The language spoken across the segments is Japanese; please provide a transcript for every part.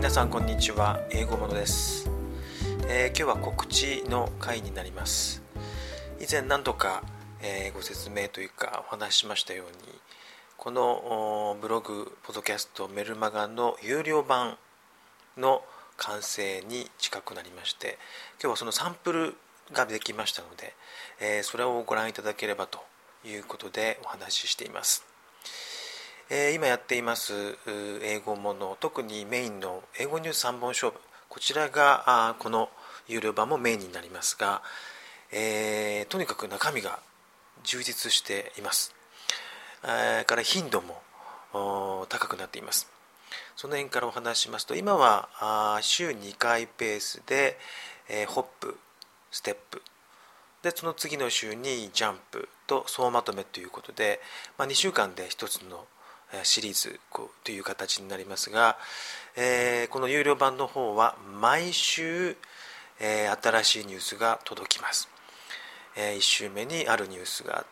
皆さんこんにちは。英語ものです。今日は告知の回になります。以前何度か、ご説明というかお話ししましたように、このブログ、ポッドキャスト、メルマガの有料版の完成に近くなりまして、今日はそのサンプルができましたので、それをご覧いただければということでお話ししています。今やっています英語もの、特にメインの英語ニュース3本勝負、こちらがこの有料版もメインになりますが、とにかく中身が充実しています。から頻度も高くなっています。その辺からお話ししますと、今は週2回ペースで、ホップ、ステップで、その次の週にジャンプと総まとめということで、2週間で一つのシリーズという形になりますが、この有料版の方は毎週、新しいニュースが届きます。1週目にあるニュースがあって、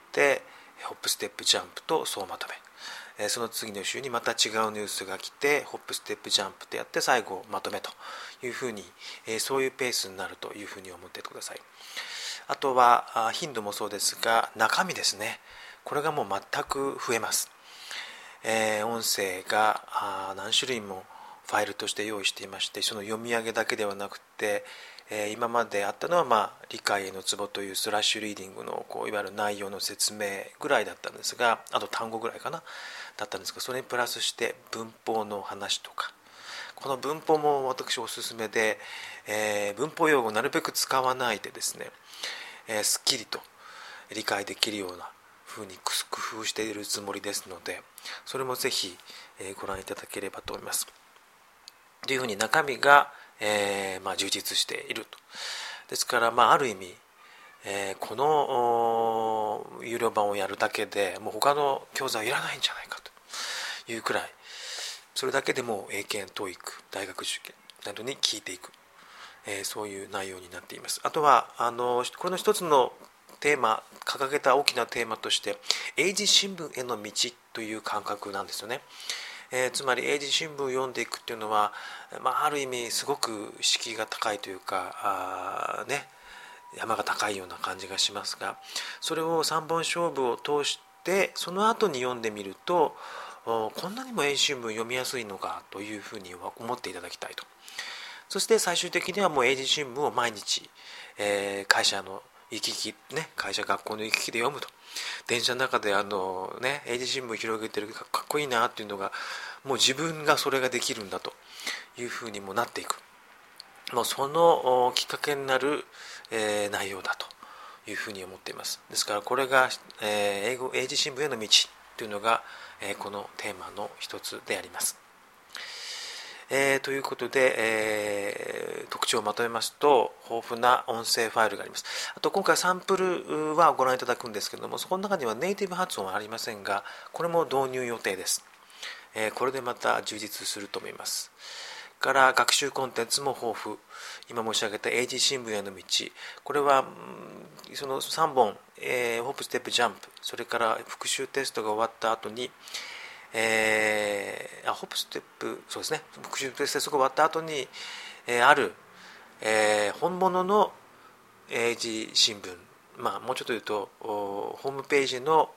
ホップステップジャンプと総まとめ、その次の週にまた違うニュースが来て、ホップステップジャンプとやって最後まとめというふうに、そういうペースになるというふうに思っていてください。あとは頻度もそうですが、中身ですね。これがもう全く増えます。音声が何種類もファイルとして用意していまして、その読み上げだけではなくて、今まであったのは、理解へのツボというスラッシュリーディングのいわゆる内容の説明ぐらいだったんですが、あと単語ぐらいかなだったんですが、それにプラスして文法の話とか、この文法も私おすすめで、文法用語をなるべく使わないでですね、すっきりと理解できるような風に工夫しているつもりですので、それもぜひご覧いただければと思います。というふうに中身が、充実していると。ですから、ある意味、この有料版をやるだけでもう他の教材はいらないんじゃないかというくらい、それだけでもう英検、TOEIC、大学受験などに効いていく、そういう内容になっています。あとはこれの一つのテーマ、掲げた大きなテーマとして、英字新聞への道という感覚なんですよね。つまり英字新聞を読んでいくっていうのは、ある意味すごく敷居が高いというか山が高いような感じがしますが、それを3本勝負を通してその後に読んでみると、こんなにも英字新聞読みやすいのかというふうに思っていただきたいと。そして最終的にはもう英字新聞を毎日、会社の行き来会社学校の行き来で読むと、電車の中で英字新聞広げてるかっこいいなっていうのが、もう自分がそれができるんだというふうにもなっていく、もうそのきっかけになる、内容だというふうに思っています。ですからこれが、英字新聞への道というのが、このテーマの一つであります。ということで、特徴をまとめますと、豊富な音声ファイルがあります。あと今回サンプルはご覧いただくんですけれども、そこの中にはネイティブ発音はありませんが、これも導入予定です。これでまた充実すると思います。から学習コンテンツも豊富。今申し上げた英字新聞への道、これはその3本、ホップステップジャンプ、それから復習テストが終わった後にホップステップ、そうですね、復習テストが終わった後に、ある、本物の英字新聞、もうちょっと言うとホームページの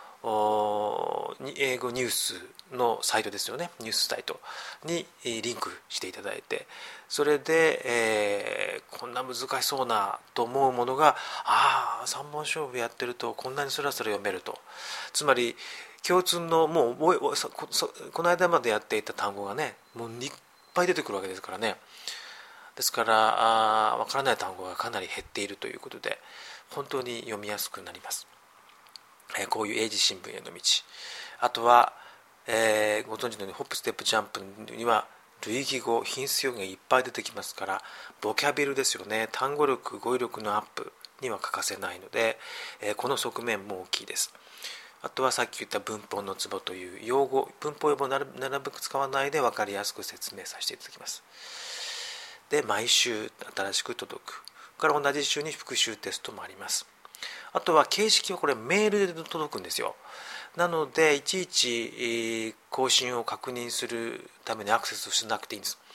英語ニュースのサイトですよね、ニュースサイトにリンクしていただいて、それで、こんな難しそうなと思うものが3本勝負やってるとこんなにスラスラ読めると。つまり共通のもうこの間までやっていた単語がね、もういっぱい出てくるわけですからね。ですから分からない単語がかなり減っているということで、本当に読みやすくなります。こういう英字新聞への道。あとは、ご存知のようにホップステップジャンプには類義語、品質表現がいっぱい出てきますから、ボキャブルですよね、単語力、語彙力のアップには欠かせないので、この側面も大きいです。あとはさっき言った文法のツボという用語、文法用語をなるべく使わないで分かりやすく説明させていただきます。で、毎週新しく届く。から同じ週に復習テストもあります。あとは形式はこれメールで届くんですよ。なのでいちいち更新を確認するためにアクセスしなくていいんです。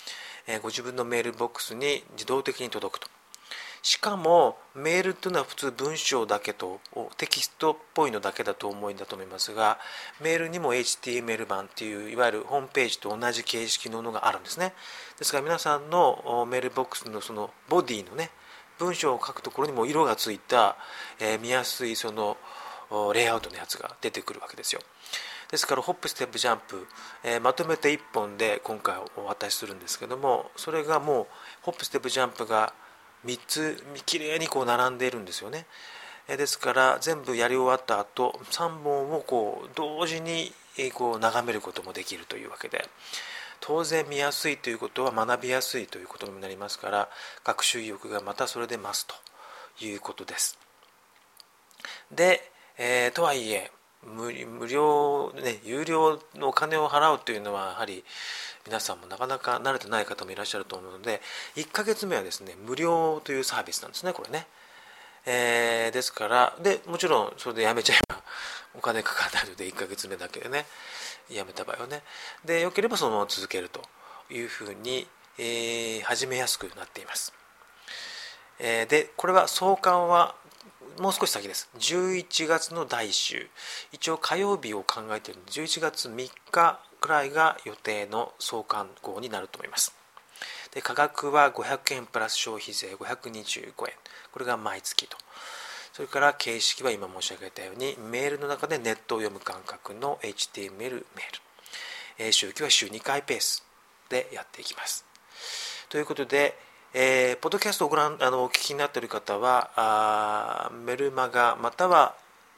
ご自分のメールボックスに自動的に届くと。しかもメールというのは普通文章だけとテキストっぽいのだけだと思うんだと思いますが、メールにも HTML 版っていういわゆるホームページと同じ形式のものがあるんですね。ですから皆さんのメールボックスのそのボディのね、文章を書くところにも色がついた、見やすいそのレイアウトのやつが出てくるわけですよ。ですからホップステップジャンプ、まとめて1本で今回お渡しするんですけども、それがもうホップステップジャンプが3つきれいにこう並んでいるんですよね。ですから全部やり終わった後3本をこう同時にこう眺めることもできるというわけで、当然見やすいということは学びやすいということになりますから、学習意欲がまたそれで増すということです。で、とはいえ無料ね、有料のお金を払うというのはやはり皆さんもなかなか慣れてない方もいらっしゃると思うので、1ヶ月目はですね無料というサービスなんですね、これね。ですからでもちろんそれでやめちゃえばお金かからないので、1ヶ月目だけでねやめた場合はね、でよければそのまま続けるというふうに、始めやすくなっています。でこれは創刊はもう少し先です。11月の第1週、一応火曜日を考えているので11月3日くらいが予定の創刊号になると思います。で価格は500円プラス消費税525円、これが毎月と。それから形式は今申し上げたようにメールの中でネットを読む感覚の HTML メール、周期は週2回ペースでやっていきます。ということで、ポッドキャストをお聞きになっている方はメルマガまたは、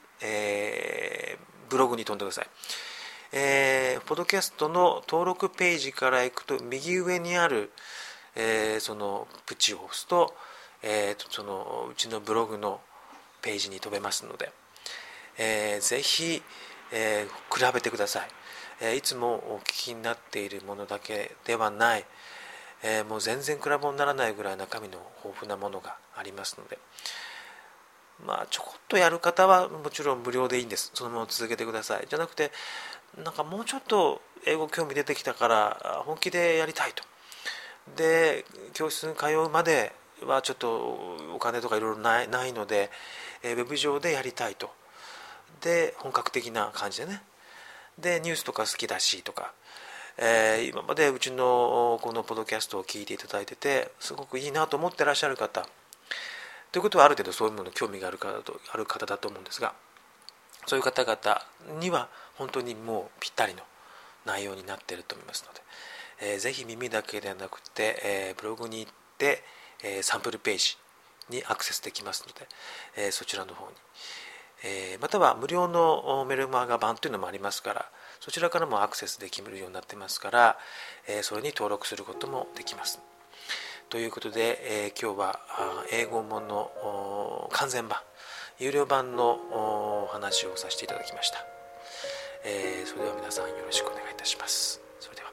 ブログに飛んでください。ポッドキャストの登録ページから行くと右上にある、そのプチを押すと、そのうちのブログのページに飛べますので、ぜひ、比べてください。いつもお聞きになっているものだけではない、もう全然比べ物にならないぐらい中身の豊富なものがありますので、ちょこっとやる方はもちろん無料でいいんです。そのまま続けてください。じゃなくてなんかもうちょっと英語興味出てきたから本気でやりたいと、で教室に通うまではちょっとお金とかいろいろないので、ウェブ上でやりたいと、で本格的な感じでね、でニュースとか好きだしとか、今までうちのこのポッドキャストを聞いていただいててすごくいいなと思ってらっしゃる方ということは、ある程度そういうものに興味がある方だと思うんですが、そういう方々には本当にもうぴったりの内容になっていると思いますので、ぜひ耳だけではなくて、ブログに行って、サンプルページにアクセスできますので、そちらの方に、または無料のメルマガ版というのもありますから、そちらからもアクセスできるようになってますから、それに登録することもできます。ということで、今日は英語もの完全版有料版のお話をさせていただきました。それでは皆さんよろしくお願いいたします。それでは。